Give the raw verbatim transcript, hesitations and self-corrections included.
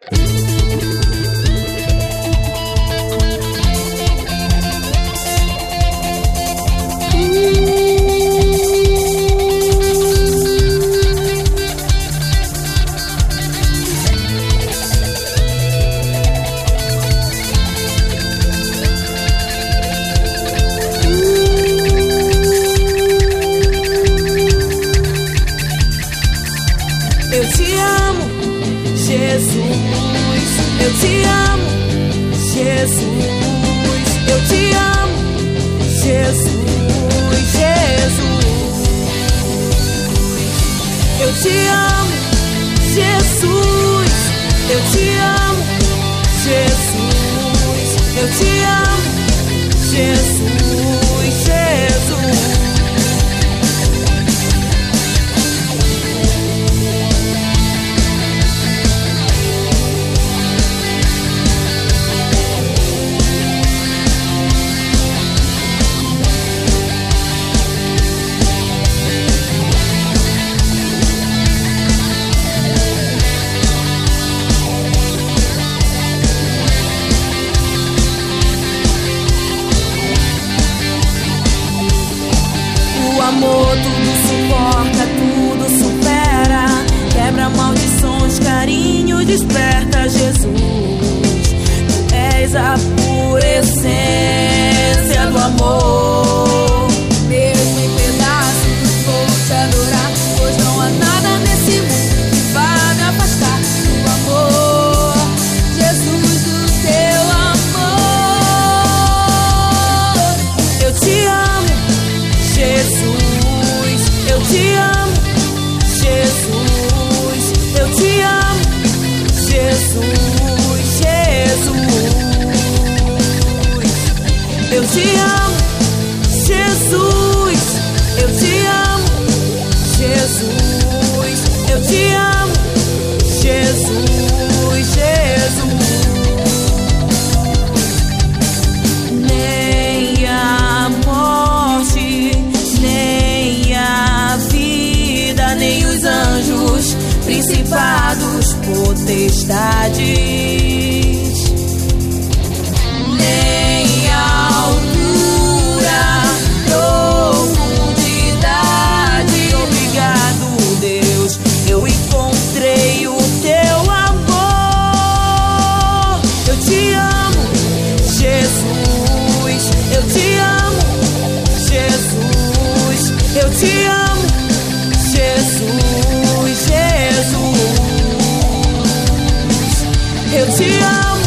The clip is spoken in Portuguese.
Eu te amo, Jesus. Eu te amo, Jesus. Eu te amo, Jesus, Jesus. Eu te amo, Jesus. Eu te amo, Jesus. Eu te amo, Jesus, Jesus. O amor tudo suporta, tudo supera, quebra maldições, carinho desperta. Jesus, tu és a pura essência do amor. Mesmo em pedaços vou te adorar, pois não há nada nesse mundo que vá me afastar do amor, Jesus, do teu amor. Eu te amo, Jesus. Eu te amo, Jesus. Eu te amo, Jesus, Jesus. Eu te amo, Jesus. Eu te amo, Jesus. Eu te amo, Jesus, Jesus. Nem a morte, nem a vida, nem os anjos, principados, potestades, nem a altura, profundidade. Obrigado, Deus, eu encontrei o teu amor. Eu te amo, Jesus. Eu te amo, Jesus. Eu te amo, Jesus, Jesus. Eu te amo.